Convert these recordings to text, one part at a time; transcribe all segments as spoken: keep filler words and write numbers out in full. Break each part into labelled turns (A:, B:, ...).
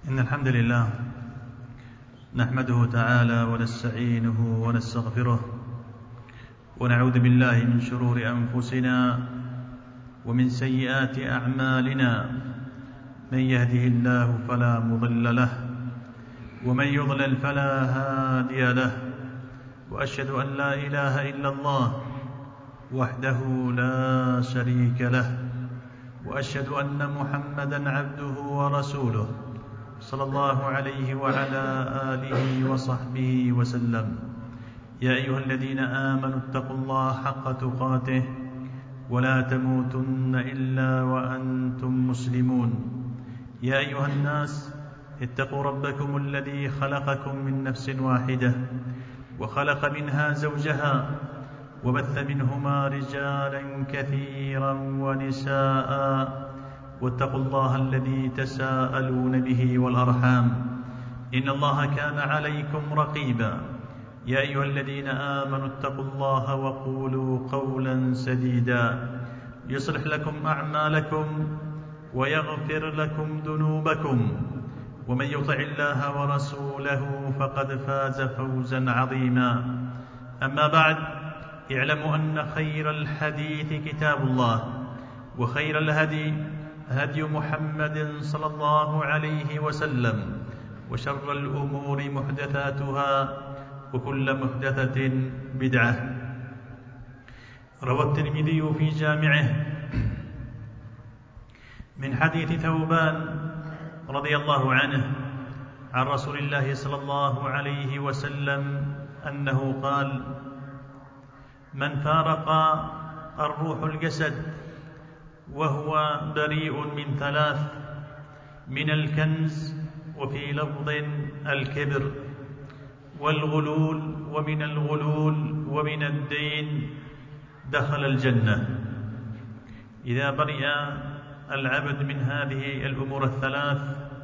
A: إن الحمد لله نحمده تعالى ونستعينه ونستغفره ونعوذ بالله من شرور أنفسنا ومن سيئات أعمالنا. من يهده الله فلا مضل له ومن يضلل فلا هادي له، وأشهد أن لا إله إلا الله وحده لا شريك له، وأشهد أن محمدًا عبده ورسوله صلى الله عليه وعلى آله وصحبه وسلم. يا أيها الذين آمنوا اتقوا الله حق تقاته ولا تموتن إلا وأنتم مسلمون. يا أيها الناس اتقوا ربكم الذي خلقكم من نفس واحدة وخلق منها زوجها وبث منهما رجالا كثيرا ونساء، واتقوا الله الذي تساءلون به والأرحام إن الله كان عليكم رقيبا. يا أيها الذين آمنوا اتقوا الله وقولوا قولا سديدا يصلح لكم أعمالكم ويغفر لكم ذنوبكم، ومن يطع الله ورسوله فقد فاز فوزا عظيما. أما بعد، اعلموا أن خير الحديث كتاب الله، وخير الهدي هدي محمد صلى الله عليه وسلم، وشر الأمور محدثاتها وكل محدثة بدعة. روى الترمذي في جامعه من حديث ثوبان رضي الله عنه عن رسول الله صلى الله عليه وسلم أنه قال: من فارق الروح الجسد وهو بريء من ثلاث: من الكنز، وفي لفظ الكبر، والغلول، ومن الغلول، ومن الدين، دخل الجنة. إذا برئ العبد من هذه الأمور الثلاث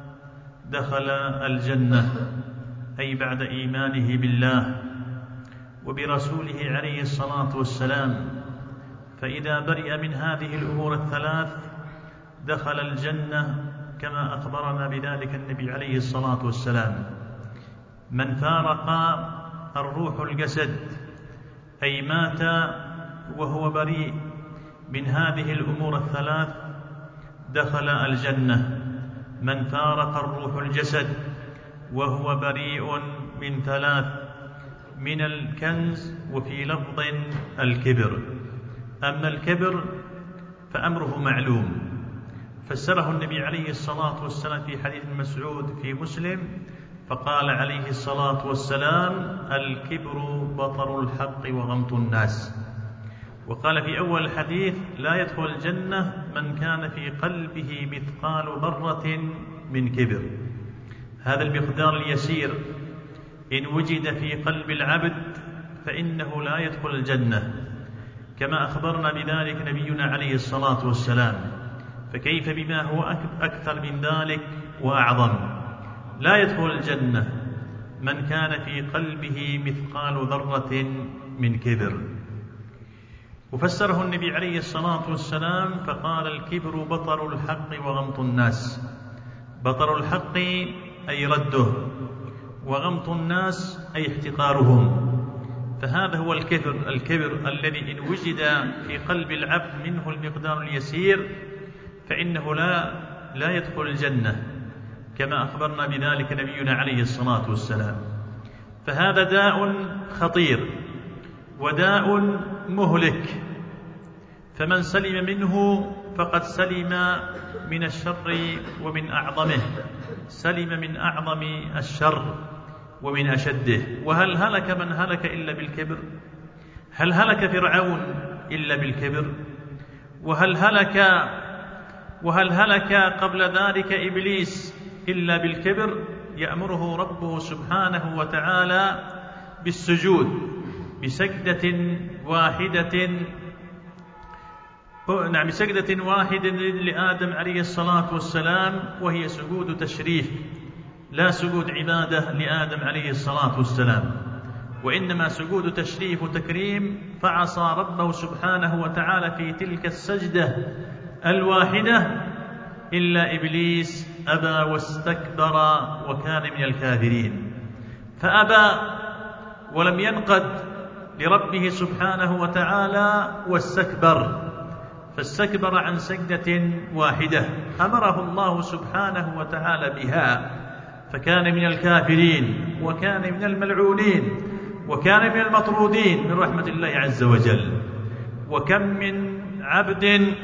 A: دخل الجنة، أي بعد إيمانه بالله وبرسوله عليه الصلاة والسلام. فإذا برئ من هذه الأمور الثلاث دخل الجنة، كما أخبرنا بذلك النبي عليه الصلاة والسلام. من فارق الروح الجسد أي مات وهو بريء من هذه الأمور الثلاث دخل الجنة. من فارق الروح الجسد وهو بريء من ثلاث: من الكنز، وفي لفظ الكبر. أما الكبر فأمره معلوم، فسره النبي عليه الصلاة والسلام في حديث مسعود في مسلم، فقال عليه الصلاة والسلام: الكبر بطر الحق وغمط الناس. وقال في أول الحديث: لا يدخل الجنة من كان في قلبه مثقال ذرة من كبر. هذا المقدار اليسير إن وجد في قلب العبد فإنه لا يدخل الجنة، كما أخبرنا بذلك نبينا عليه الصلاة والسلام. فكيف بما هو أكثر من ذلك وأعظم؟ لا يدخل الجنة من كان في قلبه مثقال ذرة من كبر. وفسره النبي عليه الصلاة والسلام فقال: الكبر بطر الحق وغمط الناس. بطر الحق أي رده، وغمط الناس أي احتقارهم. فهذا هو الكبر الكبر الذي إن وجد في قلب العبد منه المقدار اليسير فإنه لا لا يدخل الجنة، كما أخبرنا بذلك نبينا عليه الصلاة والسلام. فهذا داء خطير وداء مهلك، فمن سلم منه فقد سلم من الشر ومن أعظمه، سلم من أعظم الشر ومن أشده. وهل هلك من هلك إلا بالكبر؟ هل هلك فرعون إلا بالكبر؟ وهل هلك وهل هلك قبل ذلك إبليس إلا بالكبر؟ يأمره ربه سبحانه وتعالى بالسجود بسجدة واحدة نعم بسجدة واحدة لآدم عليه الصلاة والسلام، وهي سجود تشريف لا سجود عبادة لآدم عليه الصلاة والسلام، وإنما سجود تشريف وتكريم. فعصى ربه سبحانه وتعالى في تلك السجدة الواحدة إلا إبليس أبى واستكبر وكان من الكافرين، فأبى ولم ينقد لربه سبحانه وتعالى واستكبر، فاستكبر عن سجدة واحدة أمره الله سبحانه وتعالى بها، فكان من الكافرين وكان من الملعونين وكان من المطرودين من رحمة الله عز وجل. وكم من عبد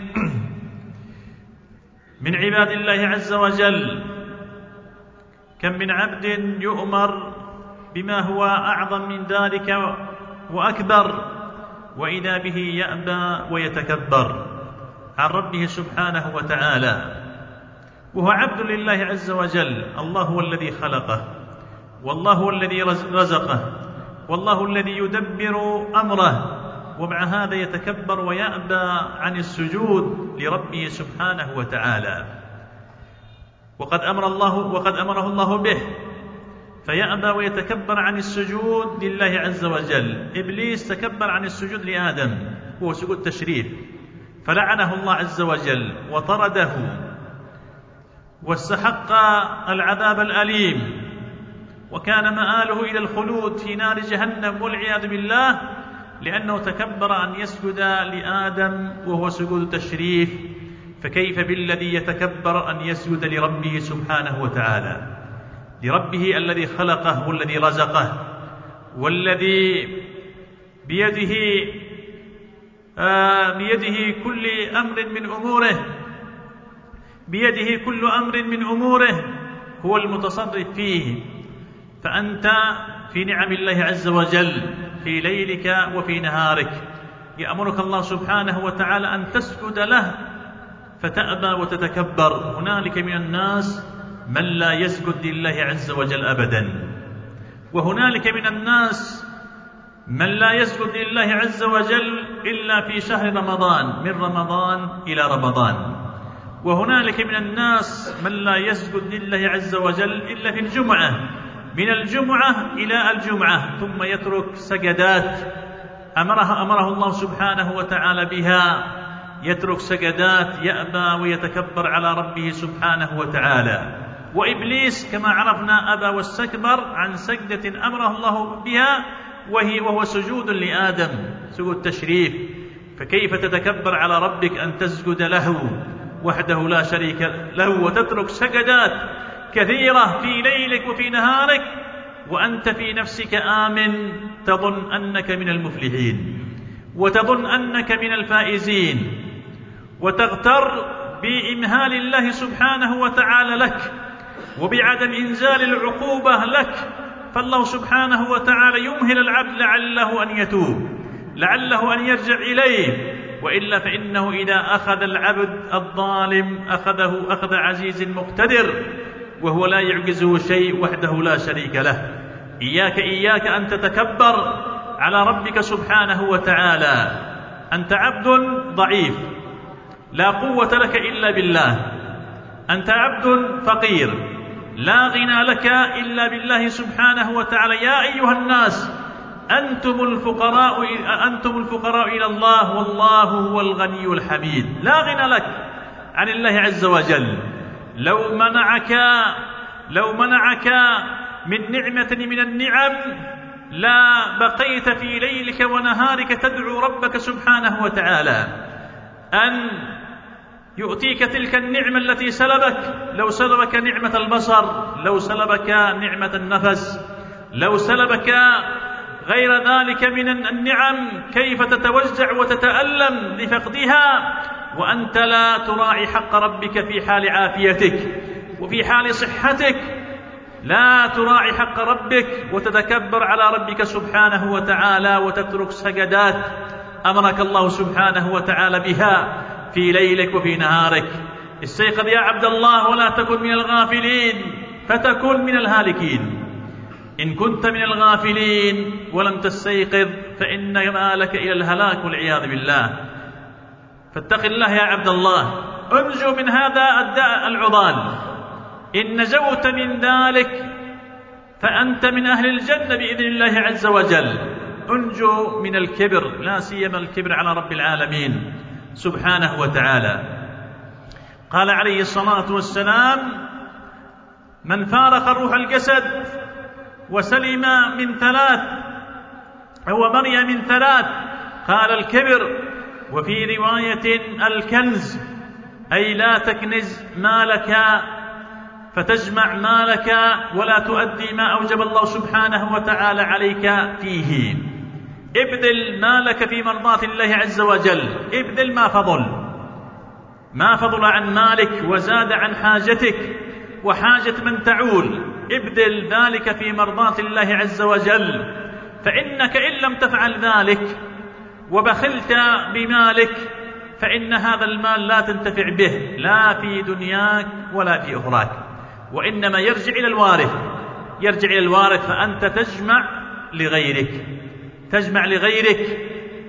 A: من عباد الله عز وجل، كم من عبد يؤمر بما هو أعظم من ذلك وأكبر، وإذا به يأبى ويتكبر عن ربه سبحانه وتعالى، وهو عبد لله عز وجل. الله هو الذي خلقه، والله هو الذي رزقه، والله الذي يدبر أمره، ومع هذا يتكبر ويأبى عن السجود لربه سبحانه وتعالى، وقد أمر الله وقد أمره الله به، فيأبى ويتكبر عن السجود لله عز وجل. إبليس تكبر عن السجود لآدم، وهو سجود تشريف، فلعنه الله عز وجل وطرده واستحق العذاب الأليم، وكان مآله إلى الخلود في نار جهنم والعياذ بالله، لأنه تكبر أن يسجد لآدم وهو سجود تشريف، فكيف بالذي يتكبر أن يسجد لربه سبحانه وتعالى، لربه الذي خلقه والذي رزقه والذي بيده آه بيده كل أمر من أموره بيده كل أمر من أموره، هو المتصرف فيه. فأنت في نعم الله عز وجل في ليلك وفي نهارك، يأمرك الله سبحانه وتعالى أن تسجد له فتأبى وتتكبر. هنالك من الناس من لا يسجد لله عز وجل أبدا، وهنالك من الناس من لا يسجد لله عز وجل إلا في شهر رمضان، من رمضان إلى رمضان، وهنالك من الناس من لا يسجد لله عز وجل إلا في الجمعة، من الجمعة إلى الجمعة، ثم يترك سجدات أمرها أمره الله سبحانه وتعالى بها، يترك سجدات، يأبى ويتكبر على ربه سبحانه وتعالى. وإبليس كما عرفنا أبى واستكبر عن سجدة أمره الله بها، وهي وهو سجود لآدم، سجود تشريف، فكيف تتكبر على ربك أن تسجد له وحده لا شريك له، وتترك سجدات كثيرة في ليلك وفي نهارك، وأنت في نفسك آمن تظن أنك من المفلحين وتظن أنك من الفائزين، وتغتر بإمهال الله سبحانه وتعالى لك وبعدم إنزال العقوبة لك. فالله سبحانه وتعالى يمهل العبد لعله أن يتوب، لعله أن يرجع إليه، وإلا فإنه إذا أخذ العبد الظالم أخذه أخذ عزيز مقتدر، وهو لا يعجزه شيء وحده لا شريك له. إياك إياك أن تتكبر على ربك سبحانه وتعالى، أنت عبد ضعيف لا قوة لك إلا بالله، أنت عبد فقير لا غنى لك إلا بالله سبحانه وتعالى. يا أيها الناس أنتم الفقراء أنتم الفقراء إلى الله والله هو الغني الحميد. لا غنى لك عن الله عز وجل. لو منعك لو منعك من نعمة من النعم لا بقيت في ليلك ونهارك تدعو ربك سبحانه وتعالى أن يؤتيك تلك النعمة التي سلبك. لو سلبك نعمة البصر، لو سلبك نعمة النفس، لو سلبك غير ذلك من النعم، كيف تتوجع وتتألم لفقدها وأنت لا تراعي حق ربك في حال عافيتك وفي حال صحتك، لا تراعي حق ربك وتتكبر على ربك سبحانه وتعالى وتترك سجدات أمرك الله سبحانه وتعالى بها في ليلك وفي نهارك. استيقظ يا عبد الله ولا تكن من الغافلين فتكن من الهالكين. إن كنت من الغافلين ولم تستيقظ فإن مالك إلى الهلاك والعياذ بالله. فاتق الله يا عبد الله، انجو من هذا الداء العضال. إن نجوت من ذلك فأنت من أهل الجنة بإذن الله عز وجل. انجو من الكبر، لا سيما الكبر على رب العالمين سبحانه وتعالى. قال عليه الصلاة والسلام: من فارق روح الجسد وسلم من ثلاث أو مري من ثلاث، قال الكبر، وفي رواية الكنز، أي لا تكنز مالك فتجمع مالك ولا تؤدي ما أوجب الله سبحانه وتعالى عليك فيه. ابذل مالك في مرضاة الله عز وجل، ابذل ما فضل، ما فضل عن مالك وزاد عن حاجتك وحاجة من تعول، ابذل ذلك في مرضاة الله عز وجل، فإنك إن لم تفعل ذلك وبخلت بمالك فإن هذا المال لا تنتفع به لا في دنياك ولا في أخراك، وإنما يرجع إلى الوارث، يرجع إلى الوارث، فأنت تجمع لغيرك، تجمع لغيرك،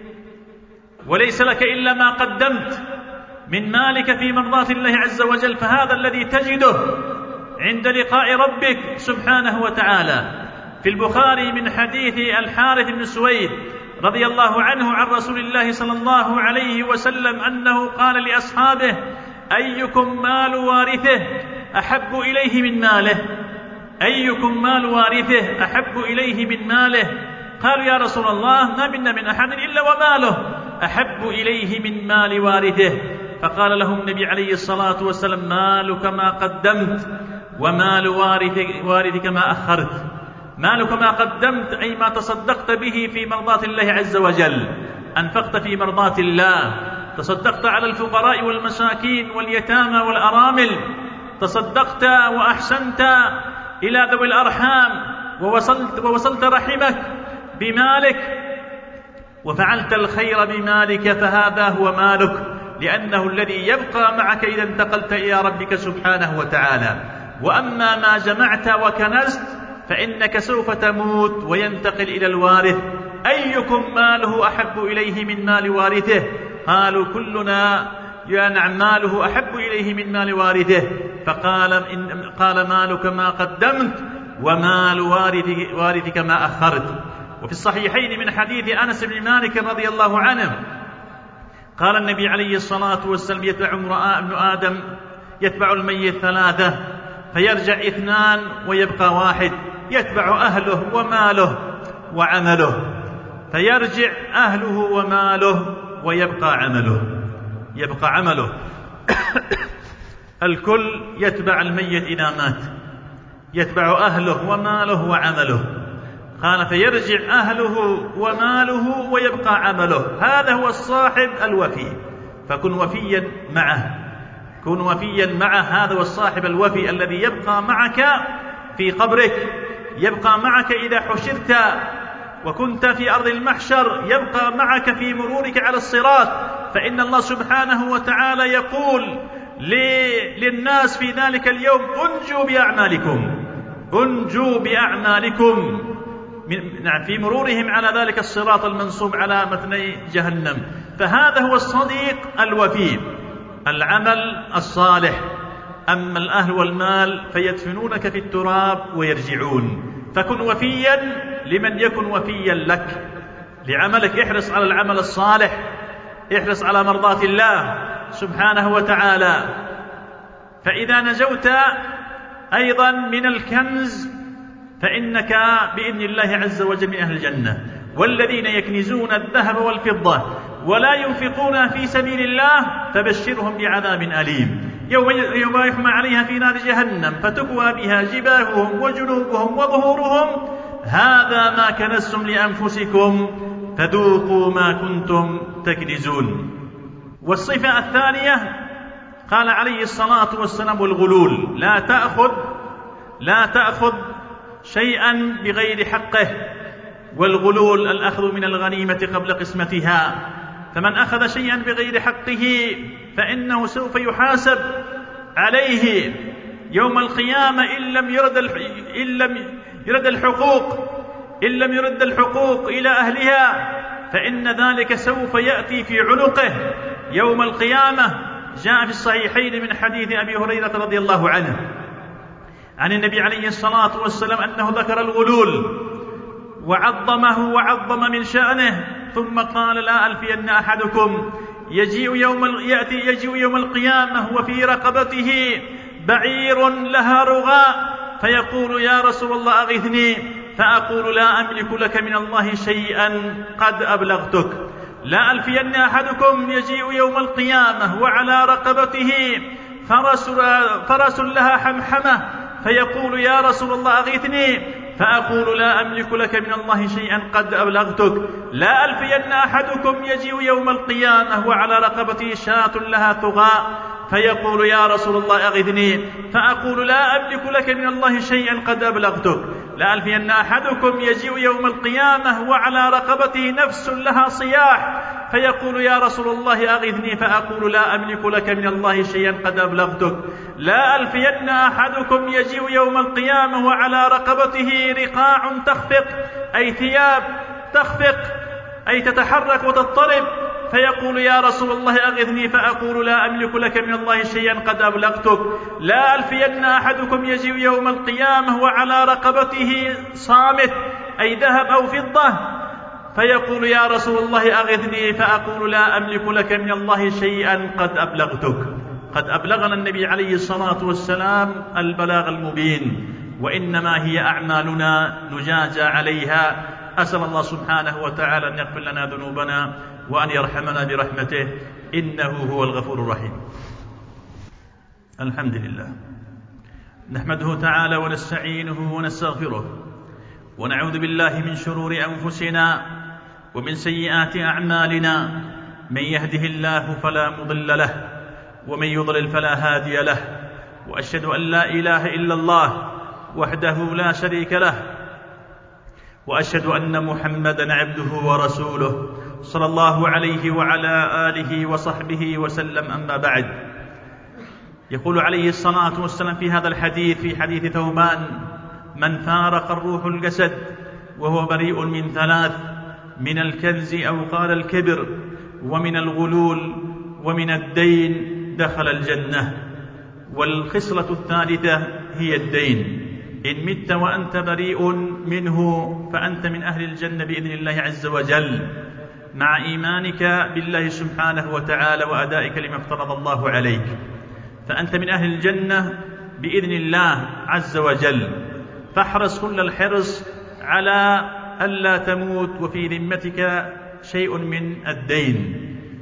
A: وليس لك إلا ما قدمت من مالك في مرضاة الله عز وجل، فهذا الذي تجده عند لقاء ربك سبحانه وتعالى. في البخاري من حديث الحارث بن سويد رضي الله عنه عن رسول الله صلى الله عليه وسلم أنه قال لأصحابه: أيكم مال وارثه أحب إليه من ماله؟ أيكم مال وارثه أحب إليه من ماله؟ قالوا: يا رسول الله ما منا من أحد إلا وماله أحب إليه من مال وارثه. فقال لهم النبي عليه الصلاة والسلام: مالك ما قدمت ومال وارثك ما أخرت. مالك ما قدمت أي ما تصدقت به في مرضاة الله عز وجل، أنفقت في مرضاة الله، تصدقت على الفقراء والمساكين واليتامى والأرامل، تصدقت وأحسنت إلى ذوي الأرحام ووصلت, ووصلت رحمك بمالك وفعلت الخير بمالك، فهذا هو مالك، لأنه الذي يبقى معك إذا انتقلت إلى ربك سبحانه وتعالى. وأما ما جمعت وكنزت فإنك سوف تموت وينتقل إلى الوارث. أيكم ماله أحب إليه من مال وارثه؟ قالوا: كلنا يا نعم ماله أحب إليه من مال وارثه. فقال: إن قال: مالك ما قدمت ومال وارثك ما أخرت. وفي الصحيحين من حديث أنس بن مالك رضي الله عنه قال النبي عليه الصلاة والسلام: يتبع ابن آدم يتبع الميت ثلاثة فيرجع اثنان ويبقى واحد، يتبع أهله وماله وعمله، فيرجع أهله وماله ويبقى عمله، يبقى عمله. الكل يتبع الميت إذا مات، يتبع أهله وماله وعمله. قال: فيرجع أهله وماله ويبقى عمله. هذا هو الصاحب الوفي، فكن وفيا معه، كن وفيا معه. هذا هو الصاحب الوفي الذي يبقى معك في قبرك، يبقى معك إذا حشرت وكنت في أرض المحشر، يبقى معك في مرورك على الصراط. فإن الله سبحانه وتعالى يقول للناس في ذلك اليوم: أنجوا بأعمالكم، أنجوا بأعمالكم، نعم، في مرورهم على ذلك الصراط المنصوب على متني جهنم. فهذا هو الصديق الوفي، العمل الصالح. أما الأهل والمال فيدفنونك في التراب ويرجعون. فكن وفيا لمن يكن وفيا لك، لعملك. احرص على العمل الصالح، احرص على مرضاة الله سبحانه وتعالى. فإذا نجوت أيضا من الكنز فإنك بإذن الله عز وجل من أهل الجنة. والذين يكنزون الذهب والفضة ولا ينفقونها في سبيل الله فبشرهم بعذاب أليم يوم يحمى عليها في نار جهنم فتكوى بها جباههم وجنوبهم وظهورهم هذا ما كنزتم لأنفسكم فذوقوا ما كنتم تكنزون. والصفة الثانية قال عليه الصلاة والسلام: الغلول. لا تأخذ لا تأخذ شيئا بغير حقه. والغلول الأخذ من الغنيمة قبل قسمتها. فمن أخذ شيئا بغير حقه فإنه سوف يحاسب عليه يوم القيامة إن لم يرد إن لم يرد الحقوق إن لم يرد الحقوق إلى أهلها، فإن ذلك سوف يأتي في عنقه يوم القيامة. جاء في الصحيحين من حديث أبي هريرة رضي الله عنه عن النبي عليه الصلاة والسلام أنه ذكر الغلول وعظمه وعظم من شأنه، ثم قال: لا ألفين أحدكم يجيء يوم يأتي يجيء يوم القيامة وفي رقبته بعير لها رغاء فيقول يا رسول الله أغثني، فأقول لا أملك لك من الله شيئا قد أبلغتك. لا ألفين أحدكم يجيء يوم القيامة وعلى رقبته فرس, فرس لها حمحمة، فيقول يا رسول الله أغثني، فأقول لا أملك لك من الله شيئا قد أبلغتك. لا ألفين أحدكم يجيء يوم القيامة وعلى رقبته شاة لها ثغاء، فيقول يا رسول الله أغثني، فأقول لا أملك لك من الله شيئا قد أبلغتك. لا ألفين أحدكم يجيء يوم القيامة وعلى رقبته نفس لها صياح، فيقول يا رسول الله أغثني، فأقول لا أملك لك من الله شيئا قد أبلغتك. لا ألفين أحدكم يجيء يوم القيامة وعلى رقبته رقاع تخفق، أي ثياب تخفق، أي تتحرك وتضطرب، فيقول يا رسول الله أغثني، فأقول لا أملك لك من الله شيئا قد أبلغتك. لا ألفين أحدكم يجيء يوم القيامة وعلى رقبته صامت، أي ذهب أو فضة، فيقول يا رسول الله أغثني، فأقول لا أملك لك من الله شيئا قد أبلغتك. قد أبلغنا النبي عليه الصلاة والسلام البلاغ المبين، وإنما هي أعمالنا نجازى عليها. أسأل الله سبحانه وتعالى أن يغفر لنا ذنوبنا وأن يرحمنا برحمته، إنه هو الغفور الرحيم. الحمد لله، نحمده تعالى ونستعينه ونستغفره، ونعوذ بالله من شرور أنفسنا ومن سيئات أعمالنا. من يهده الله فلا مضل له، ومن يضلل فلا هادي له، وأشهد أن لا إله إلا الله وحده لا شريك له، وأشهد أن محمدا عبده ورسوله صلى الله عليه وعلى آله وصحبه وسلم. أما بعد، يقول عليه الصلاة والسلام في هذا الحديث، في حديث ثوبان: من فارق الروح الجسد وهو بريء من ثلاث: من الكنز أو قال الكبر، ومن الغلول، ومن الدين، دخل الجنة. والخصلة الثالثة هي الدين. إن مت وأنت بريء منه فأنت من أهل الجنة بإذن الله عز وجل، مع إيمانك بالله سبحانه وتعالى وأدائك لما افترض الله عليك، فأنت من أهل الجنة بإذن الله عز وجل. فاحرص كل الحرص على ألا تموت وفي ذمتك شيء من الدين.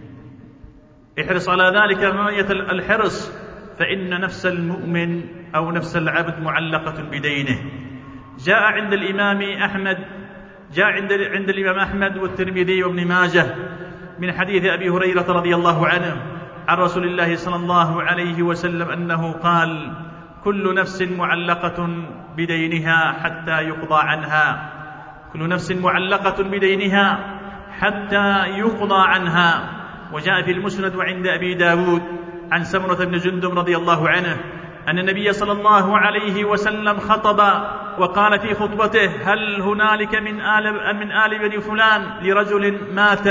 A: احرص على ذلك غاية الحرص، فإن نفس المؤمن أو نفس العبد معلقة بدينه. جاء عند الإمام أحمد جاء عند عند الإمام أحمد والترمذي وابن ماجه من حديث أبي هريرة رضي الله عنه عن رسول الله صلى الله عليه وسلم أنه قال: كل نفس معلقة بدينها حتى يقضى عنها. كل نفس معلقة بدينها حتى يقضى عنها. وجاء في المسند وعند أبي داود عن سمرة بن جندب رضي الله عنه أن النبي صلى الله عليه وسلم خطب وقال في خطبته: هل هنالك من آل من آل بني فلان لرجل مات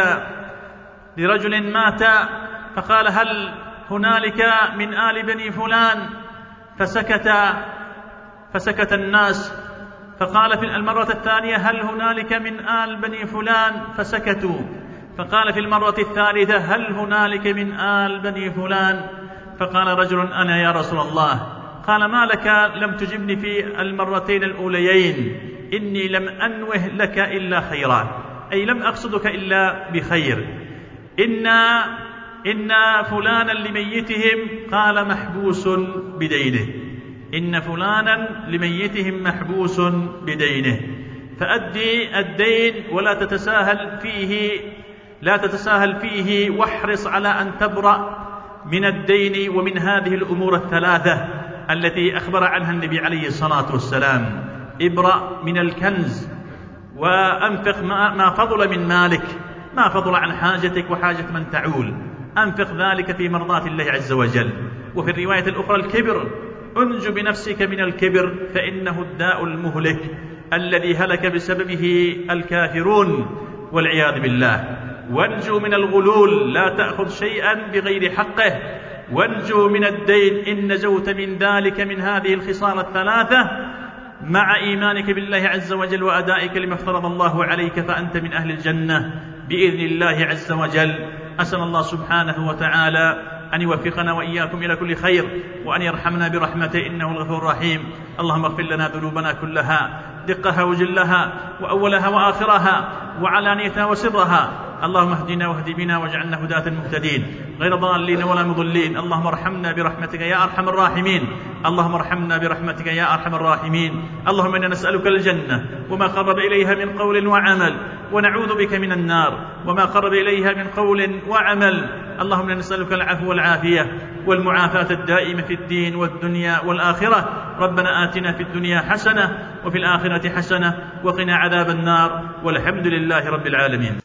A: لرجل مات فقال: هل هنالك من آل بني فلان؟ فسكت فسكت الناس. فقال في المرة الثانية: هل هنالك من آل بني فلان؟ فسكتوا. فقال في المرة الثالثة: هل هنالك من آل بني فلان؟ فقال رجل: أنا يا رسول الله. قال: ما لك لم تجبني في المرتين الأوليين؟ إني لم أنوه لك إلا خيرا، أي لم أقصدك إلا بخير. إن إن فلانا لميتهم قال محبوس بدينه إن فلانا لميتهم محبوس بدينه. فأدي الدين ولا تتساهل فيه لا تتساهل فيه واحرص على أن تبرأ من الدين ومن هذه الأمور الثلاثة التي أخبر عنها النبي عليه الصلاة والسلام. ابرأ من الكنز، وأنفق ما فضل من مالك، ما فضل عن حاجتك وحاجة من تعول، أنفق ذلك في مرضاة الله عز وجل. وفي الرواية الأخرى: الكبر، انج بنفسك من الكبر فإنه الداء المهلك الذي هلك بسببه الكافرون والعياذ بالله. وانجو من الغلول، لا تأخذ شيئا بغير حقه. وانجو من الدين، إن نجوت من ذلك من هذه الخصال الثلاثة مع إيمانك بالله عز وجل وأدائك لما افترض الله عليك، فأنت من أهل الجنة بإذن الله عز وجل. أسأل الله سبحانه وتعالى أن يوفقنا وإياكم إلى كل خير، وأن يرحمنا برحمته إنه الغفور الرحيم. اللهم اغفر لنا ذنوبنا كلها، دقها وجلها، وأولها وآخرها، وعلانيتها وسرها. اللهم اهدنا واهد بنا واجعلنا هداة مهتدين غير ضالين ولا مضلين. اللهم ارحمنا برحمتك يا أرحم الراحمين. اللهم ارحمنا برحمتك يا أرحم الراحمين. اللهم إنا نسألك الجنة وما قرب إليها من قول وعمل، ونعوذ بك من النار وما قرب إليها من قول وعمل. اللهم إنا نسألك العفو والعافية والمعافاة الدائمة في الدين والدنيا والآخرة. ربنا آتنا في الدنيا حسنة وفي الآخرة حسنة وقنا عذاب النار، والحمد لله رب العالمين.